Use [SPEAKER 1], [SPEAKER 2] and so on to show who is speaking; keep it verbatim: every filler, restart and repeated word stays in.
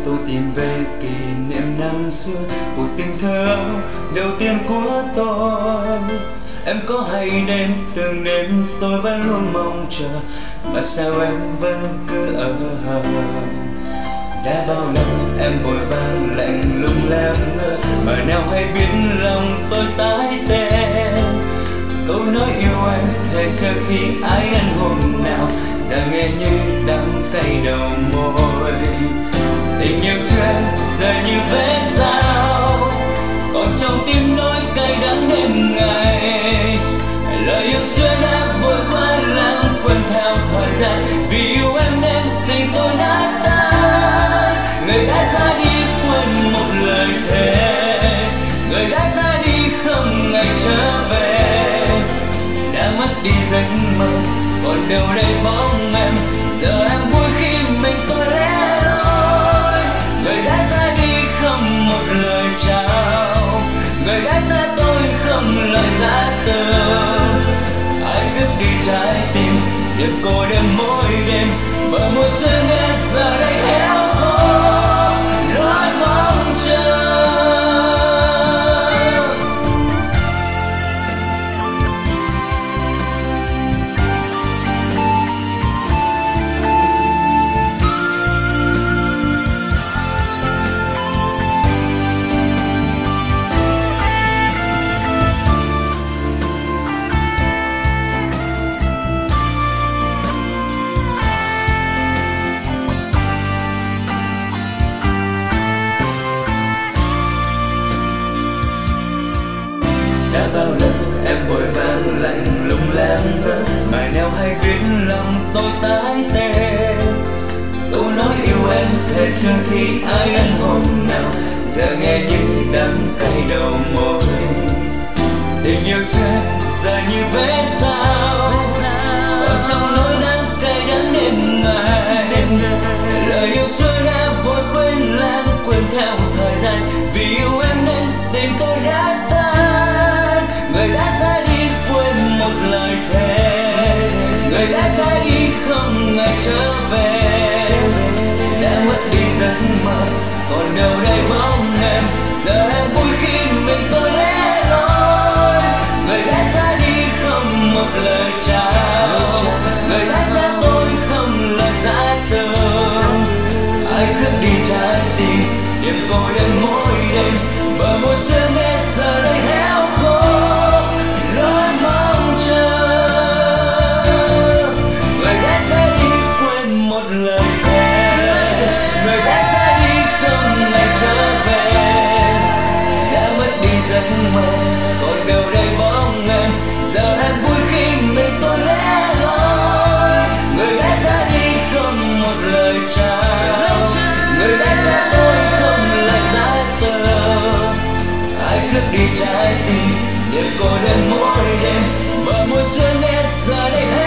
[SPEAKER 1] tôi tìm về kỷ niệm năm xưa, cuộc tình thơ đầu tiên của tôi. Em có hay đến từng đêm tôi vẫn luôn mong chờ, mà sao em vẫn cứ ở hờ. Đã bao lần em vội vàng lạnh lùng làm ngơ, mà nào hay biết lòng tôi tái tê. Câu nói yêu anh thời xưa khi ai ăn hôm nào, giờ nghe như đắng cay đầu môi. Tình yêu xuyên giờ như vết dao, còn trong tim nỗi cay đắng đêm ngày. Lời yêu xuyên đã vội qua lãng quên theo thời gian, vì yêu em nên tình tôi đã tan. Người đã ra đi quên một lời thề, người đã ra đi không ngày trở về. Đã mất đi giấc mơ, còn đâu đây bóng em. Giờ em vui khi mình tôi lẻ loi. Người đã ra đi không một lời chào, người đã xa tôi không lời giá từ. Ai cướp đi trái tim, niềm cô đơn mỗi đêm. Bờ môi xưa nghe giờ đây héo khô, lối mong chờ. Đã bao lần em vội vàng lạnh lùng làm ngơ, mà nào hay biết lòng tôi tái tê. Câu nói yêu em thời xưa gì ai ăn hôm nào, giờ nghe như đắng cay đầu môi. Tình yêu xưa giờ như vết dao, còn trong nỗi đắng cay đắng đêm ngày. Lời yêu xưa đã vội quên lãng quên theo thời gian, vì yêu em nên tình tôi đã tan. Người đã ra đi quên một lời thề, người đã ra đi không ngày trở về. Đã mất đi giấc mơ, còn đâu đây bóng em. Giờ em vui khi mình tôi lẻ loi. Người đã ra đi không một lời chào, người đã xa tôi không lời giá từ. Ai cướp đi trái tim, niềm cô đơn mỗi đêm. Bờ môi xưa nghe giờ đây héo khô, lối mong chờ. Người đã ra đi quên một lời thề, người đã ra đi không ngày trở về. Đã mất đi giấc mơ, còn đâu đây bóng em. Giờ em vui khi mình tôi lẻ loi. Người đã ra đi không một lời chào, người đã xa tôi không lời giá từ. Ai cướp đi trái tim, niềm cô đơn mỗi đêm. Bờ môi xưa nghe giờ đây